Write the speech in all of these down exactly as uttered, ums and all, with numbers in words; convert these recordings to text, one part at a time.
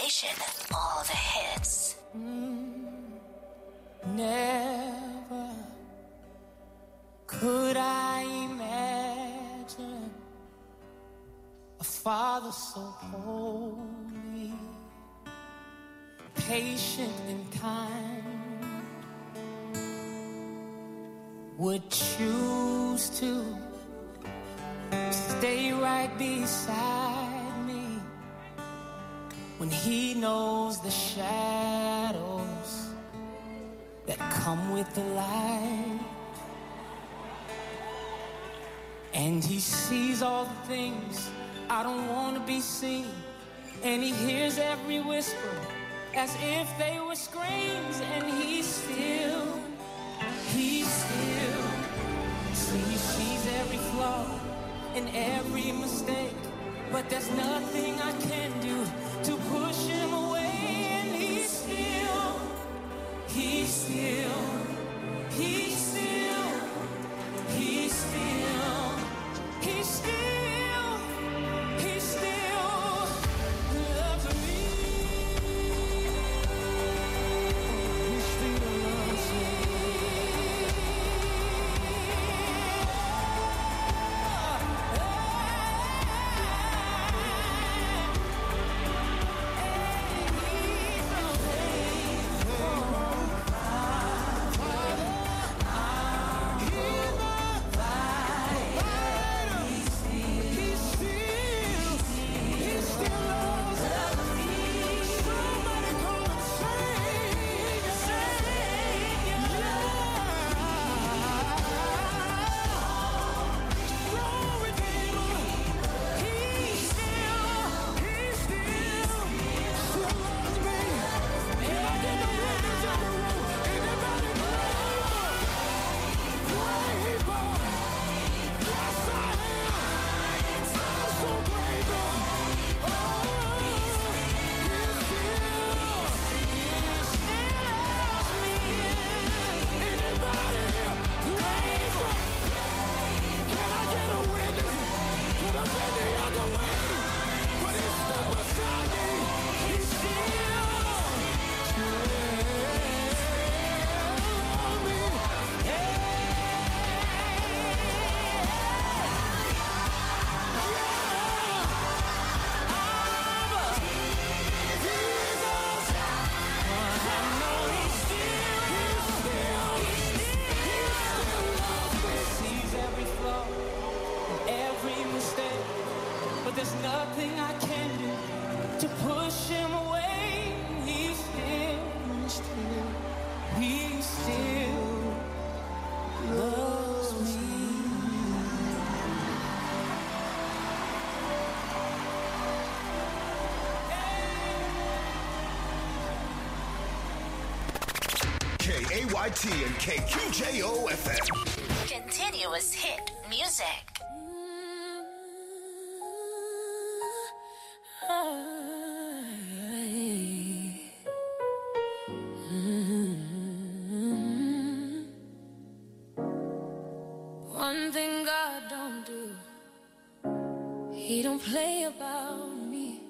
station, all the hits. Mm, never could I imagine a father so holy, patient and kind, would choose to stay right beside me when he knows the shadows that come with the light. And he sees all the things I don't want to be seen, and he hears every whisper as if they were screams, and he still, he still sees, sees every flaw and every mistake, but there's nothing I can do to push him away. And he still, he still, he still, he still, he still, he still loves me. He still loves me. There's nothing I can do to push him away. He still, still, he still loves me. K A Y T and K Q J O F M. Continuous hit music. One thing God don't do, he don't play about me.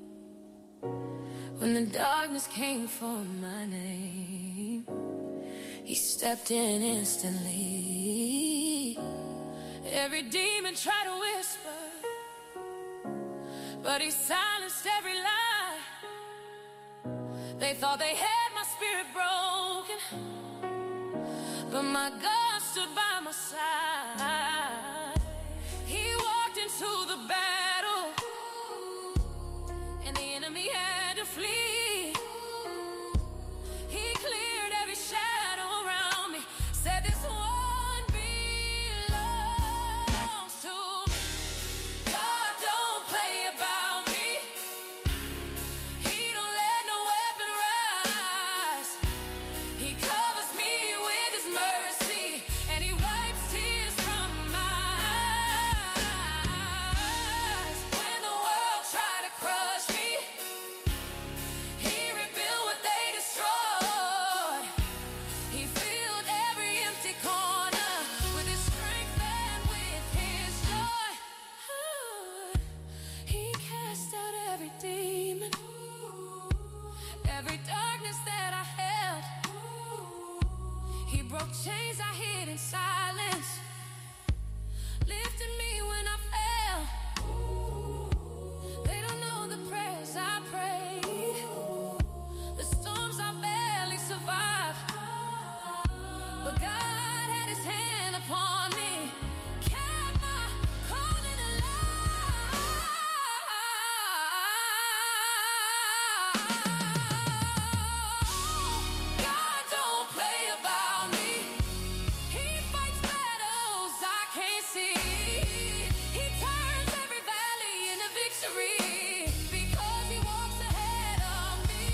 When the darkness came for my name, he stepped in instantly. Every demon tried to whisper, but he silenced every lie. They thought they had my spirit broken, but my God stood by my side. He walked into the battle, and the enemy had to flee. He cleared every shadow around me, said this one belongs to me. God don't play about me. He don't let no weapon rise. He covers me with his mercy, and he wipes tears from darkness that I held. He broke chains I hid in silence, lifted me when I fell. They don't know the prayers I prayed, the storms I barely survived. But God had his hand upon me, kept my calling alive. God don't play about me. He fights battles I can't see. He turns every valley into victory because he walks ahead of me.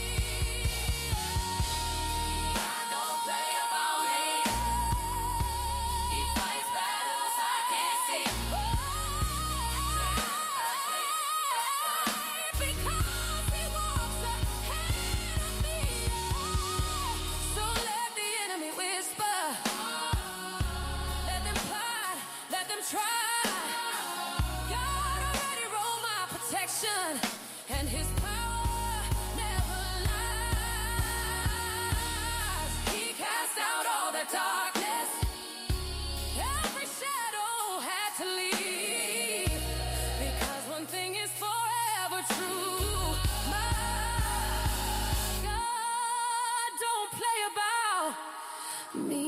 God don't play about me. He fights battles I can't see. Because he walks ahead of me. So let the enemy whisper. Let them plot, let them try. God already wrote my protection, and his power never lies. He cast out all the darkness. Every shadow had to leave, because one thing is forever true. My God don't play about me.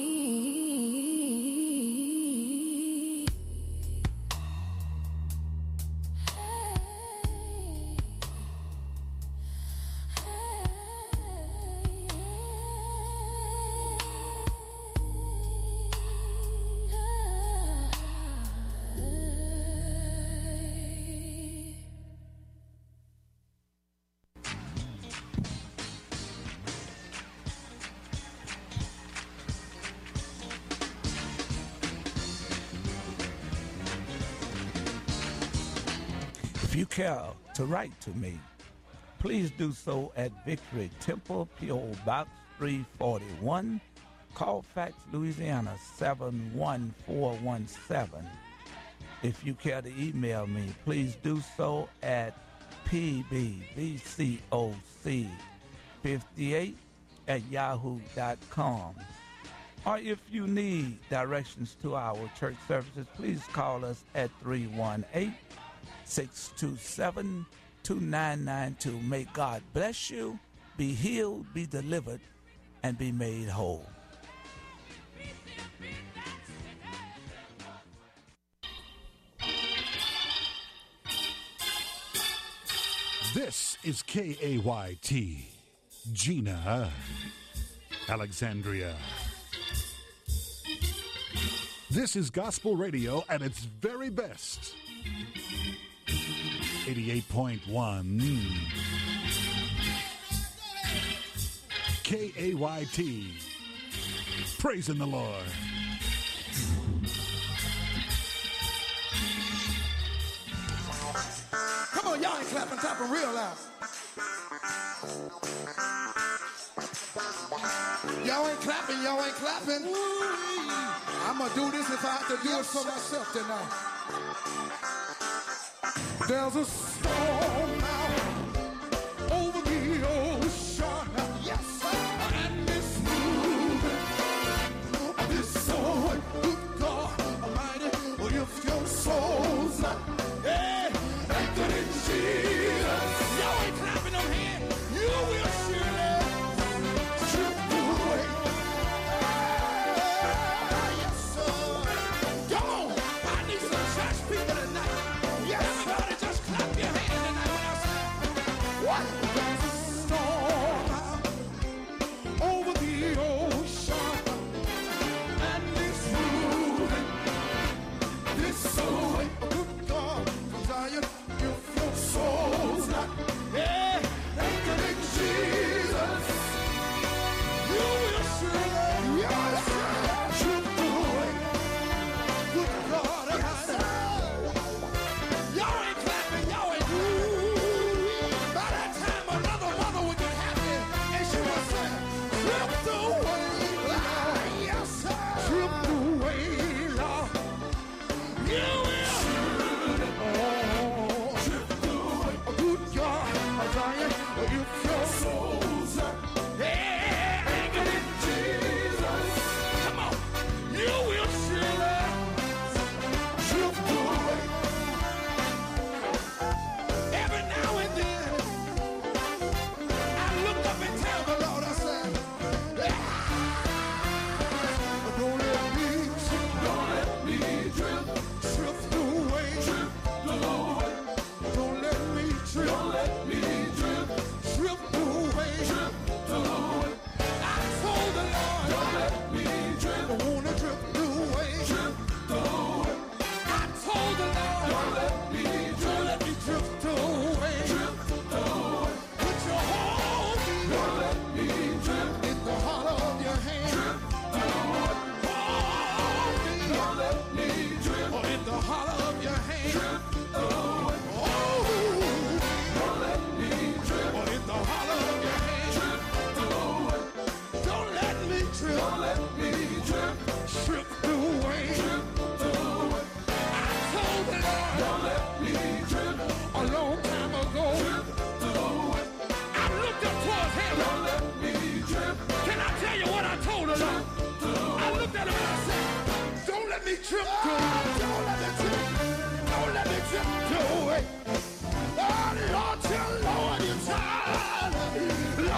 If you care to write to me, please do so at Victory Temple, P O. Box three forty-one, Colfax, Louisiana seven one four one seven. If you care to email me, please do so at P B V C O C fifty-eight at yahoo dot com. Or if you need directions to our church services, please call us at three one eight, six two seven, two nine nine two. May God bless you, be healed, be delivered, and be made whole. This is K A Y T, Gina, Alexandria. This is gospel radio at its very best. eighty-eight point one K A Y T, praising the Lord. Come on, y'all ain't clapping, clapping real loud. Y'all ain't clapping, y'all ain't clapping. I'm gonna do this if I have to do it for myself tonight. There's a storm out over the ocean. Yes, sir. And it's moving. This soul, good God Almighty, if your soul's hey, anchored in Jesus, y'all ain't clapping them hands. You will surely trip away. Yes, sir. Come on, I need some church people tonight. Yes, everybody just clap your hands tonight when I say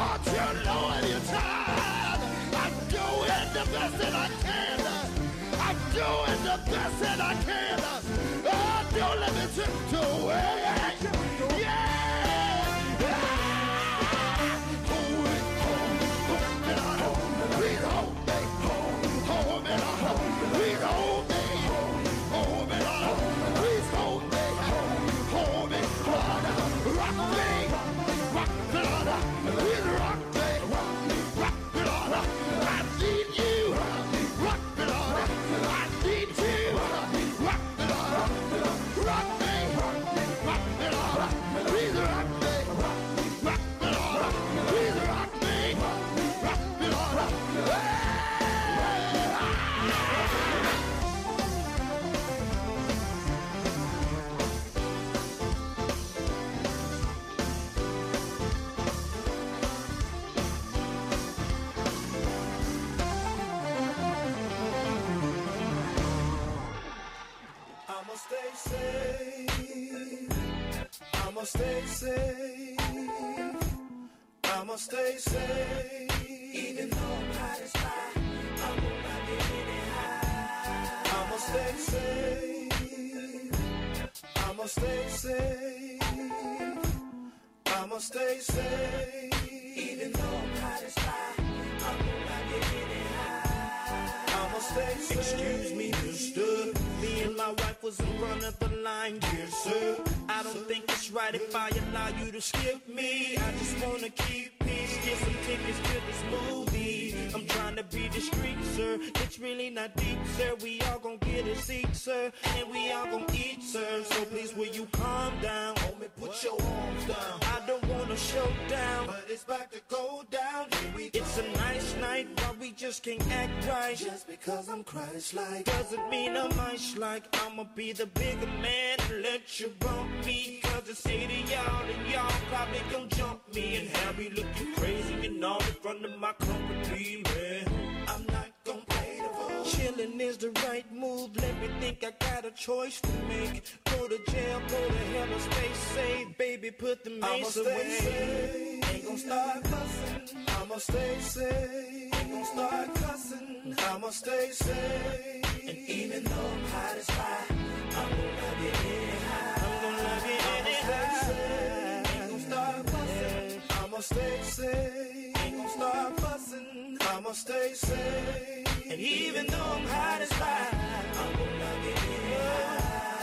want you to know anytime. I'm doing the best that I can. I'm doing the best that I can. Oh, don't let me drift away. Yeah. Hold it, hold it, hold it, please hold me. Hold me, please hold me. Hold me, please hold me. Hold me, Lord. Rock me, rock me, Lord. Please rock me, rock me, Lord. I need you. Rock me, Lord. I need you. Rock me, Lord. Rock me, rock me, Lord. Please rock me, rock me, Lord. Please rock me, rock me, Lord. I'ma stay safe. I'ma stay safe. I'ma stay safe. Even though I'm hot as fire, I'm gonna get anyhow. I'ma stay safe. I'ma stay safe. I'ma stay safe. Even though I'm hot as fire, I'm gonna get anyhow. I'ma stay safe. Excuse me, mister. Me and my wife was in front of the line, dear sir. I don't think it's right if I allow you to skip me. I just wanna keep peace, get some tickets to this movie. I'm trying to be discreet, sir. It's really not deep, sir. We all gon' get a seat, sir, and we all gon' eat, sir. So please, will you calm down? Homie, put your arms down. I don't wanna show down, but it's about to go down. Here we go. It's a nice night, but we just can't act right. Just because I'm Christ-like doesn't mean I'm ice-like. I'ma be the bigger man and let you bump me. Cause it's eighty y'all and y'all probably gon' jump me and have me looking crazy and all in front of my company, man. I'm not gon' play the fool. Chillin' is the right move. Let me think I got a choice to make. Go to jail, go to hell or stay safe. Baby, put the mace away. Safe. Ain't gon' start cussing. I'ma stay safe. Ain't gon' start cussing. I'ma stay safe. And even though I'm hot as fire, I'm gon' love you anyhow. I'm gon' love you anyhow. Ain't gon' start fussing. I'ma stay safe. Ain't gon' start fussing. I'ma stay safe. And even though I'm hot as fire, I'm gon' love you anyhow.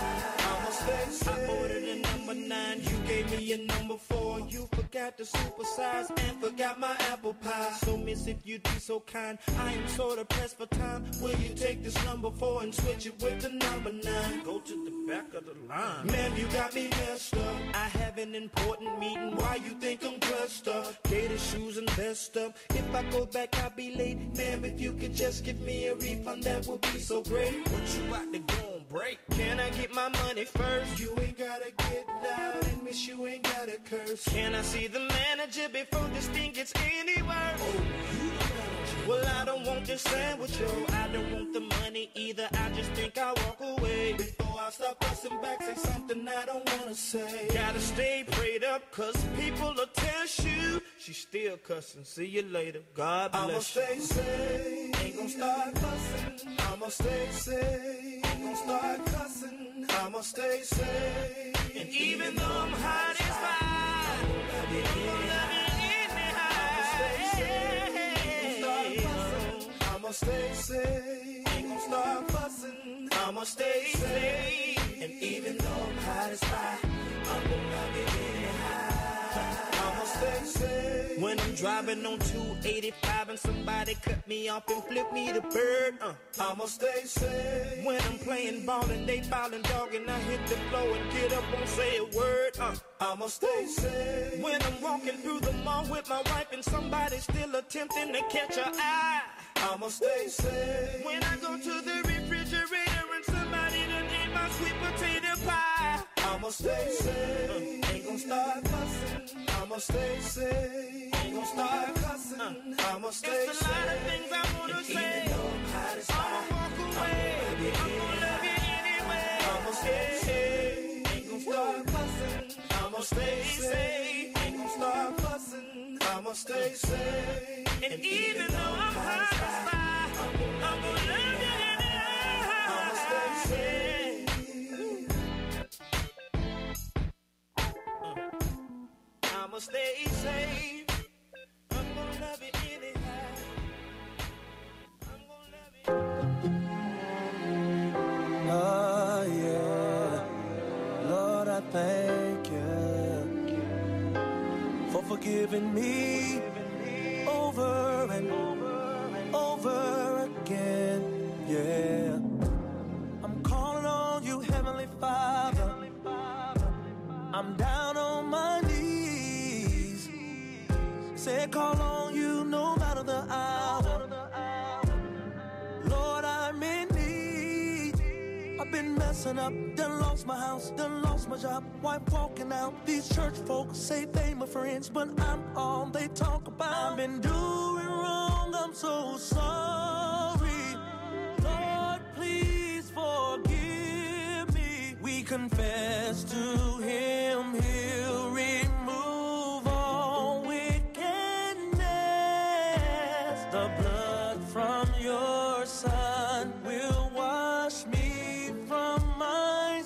I'ma stay safe. I ordered a number nine, you gave me a number four. You forgot to supersize and forgot my apple pie. So miss, if you'd be so kind, I am sorta pressed for time. Will you take this number four and switch it with the number nine? Go to the back of the line. Man, you got me messed up. I have an important meeting. Why you think I'm dressed up? Gator shoes and vest up. If I go back, I'll be late. Ma'am, if you could just give me a refund, that would be so great. What you about to go on break? Can I get my money first? You ain't gotta get loud and miss, you ain't gotta curse. Can I see the manager before this thing gets any worse? Oh, you the manager. Well, I don't want this sandwich, yo. I don't want the money either. I just think I'll walk away. Before I start busting back, say something I don't wanna say. Gotta stay prayed up, cause people will test you. She still cussing. See you later. God bless. I'ma stay safe. Ain't gon' start cussing. I'ma stay safe. Ain't gon' start cussing. I'ma stay safe. And even though I'm hot as fire, I'm gon' love you anyhow. I'ma stay safe. Ain't gon' start cussing. I'ma stay safe. Ain't gon' start fussing. I'ma stay safe. And even though I'm hot as fire, I'm gon' love you anyhow. I'ma stay safe. When I'm driving on two eighty-five and somebody cut me off and flip me the bird, uh, I'ma stay safe. When I'm playing ball and they ballin' dog and I hit the floor and get up, won't say a word, uh, I'ma stay safe. When I'm walking through the mall with my wife and somebody's still attempting to catch her eye, I'ma stay safe. When I go to the refrigerator and somebody done ate my sweet potato pie, I'ma stay safe. Uh, ain't gon' start fussing. I'ma stay safe. Ain't gon' start cussing. Uh, I'ma stay safe. It's a lot of things I wanna and say. Even though I'm hot as fire, I'ma walk away. I'm gon' love you anyway. I'ma stay safe. Ain't gon' start fussing. I'ma stay safe. Ain't gon' start fussing. I'ma I'ma stay safe. And even though I'm hard to find, I'm gonna love you anyhow. I'ma stay safe. I'ma stay safe. I'm gonna love you anyhow. I'm gonna love you. Oh yeah, Lord, I thank you for forgiving me over and over again. Yeah, I'm calling on you, Heavenly Father. I'm down on my knees. Say call on you no matter the hour. Lord, I'm in need. I've been messing up, done lost my house, done lost my job. Wife walking out, these church folks say they my friends, but I'm all they talk about. I've been doing wrong, I'm so sorry. Lord, please forgive me. We confess to him, he'll remove all wickedness. The blood from your son will wash me from my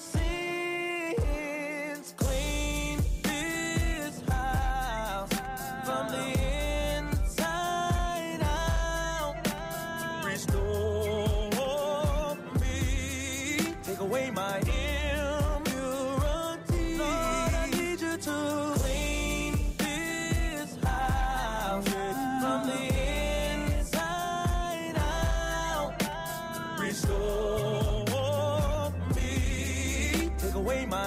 sins. Clean this house from the inside out. Restore me. Take away my impurity. Lord, I need you to clean this house from the inside out. Restore me. Take away my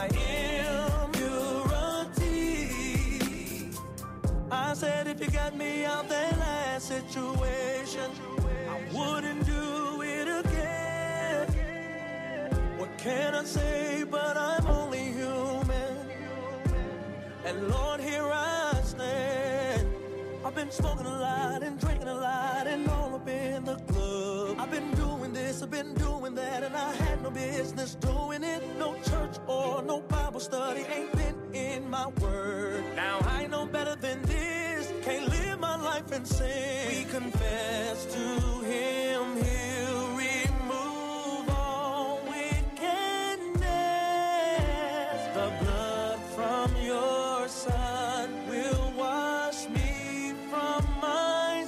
impurity. I said if you got me out that last situation, I wouldn't do it again. What can I say, but I'm only human. And Lord, here I stand. I've been smoking a lot and drinking a lot and all up in the club. I've been doing this, I've been doing that, and I had no business doing it. No church or no Bible study, ain't been in my word. Now I know better than this, can't live my life in sin. We confess to him, he'll remove all wickedness. The blood from your son will wash me from my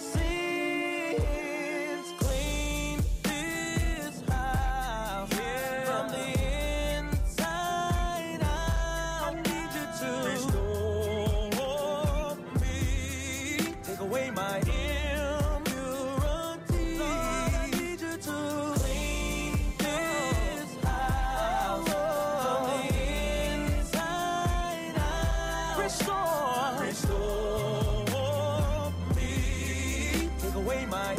sins. Clean this house from the inside out. I need you to restore me. Take away my impurity. Lord, I need you to clean this house from the inside out. Restore, restore me. Take away my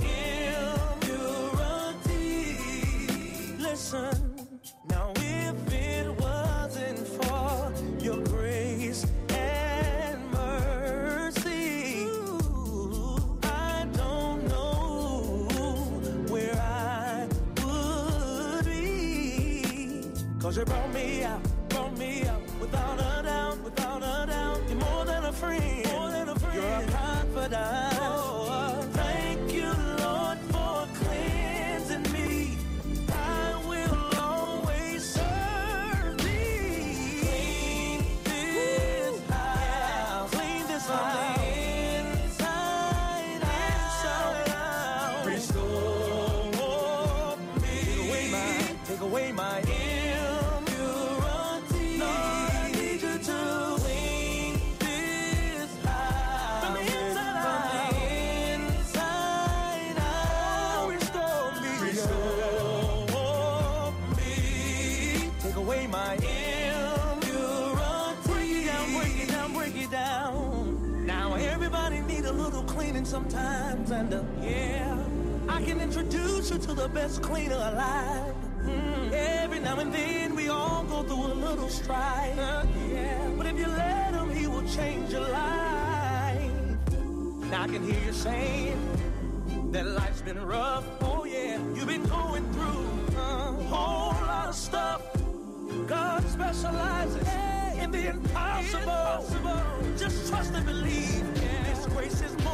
impurity. Listen, now if it wasn't for your grace and mercy, I don't know where I would be. Cause you brought me out, brought me out without a doubt, without a doubt. You're more than a friend, more than a friend. You're a confidant. Oh, thank you, Lord, for cleansing me. I will always serve thee. Clean this house, clean this house. Inside out, restore me. Take away my, take away my impurity. Lord, I need you to clean this house from the inside out. From the inside out, restore me, restore me. Take away my impurity. Break it down, break it down, break it down. Now everybody need a little cleaning sometimes, and uh, yeah, I can introduce you to the best cleaner alive. Mm, every now and then we all go through a little strife. Uh, yeah, but if you let him, he will change your life. Now I can hear you saying that life's been rough. Oh yeah, you've been going through a whole lot of stuff. God specializes in the impossible. Just trust and believe. His grace is more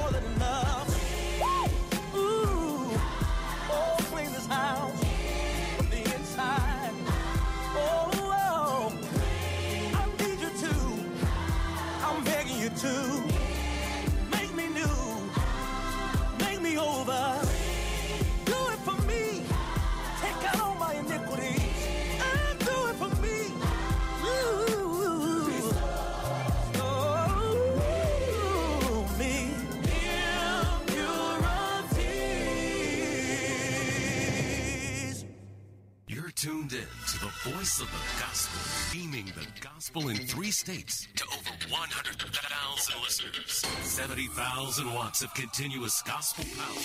tuned in to the voice of the gospel, beaming the gospel in three states to over one hundred thousand listeners. seventy thousand watts of continuous gospel power.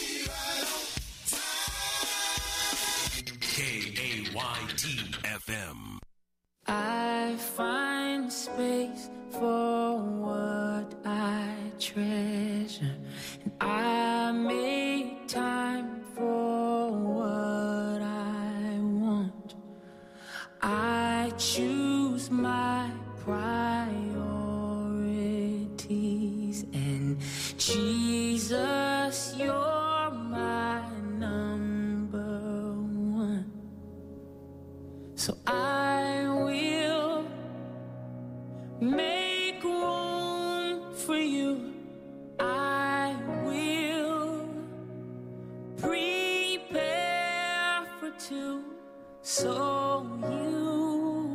K A Y T F M. I find space for what I treasure, and I make time for what I want. I choose my priorities, and Jesus, you're my number one. So I will make room for you. I will prepare for two, so you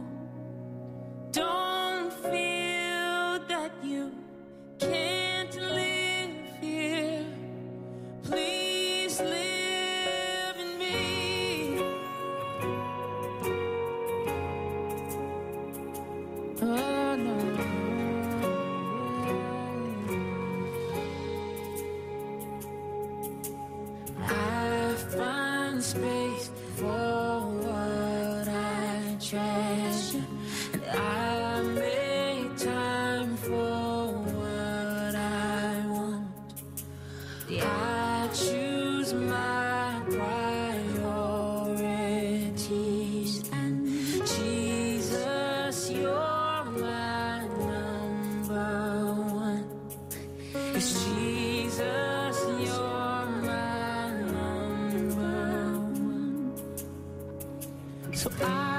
don't feel that you can't live here. Please live in me. Oh, no. I find space for what I treasure, and I make time for what I want. I choose my priorities, and Jesus, you're my number one. It's Jesus, you're my number one. So I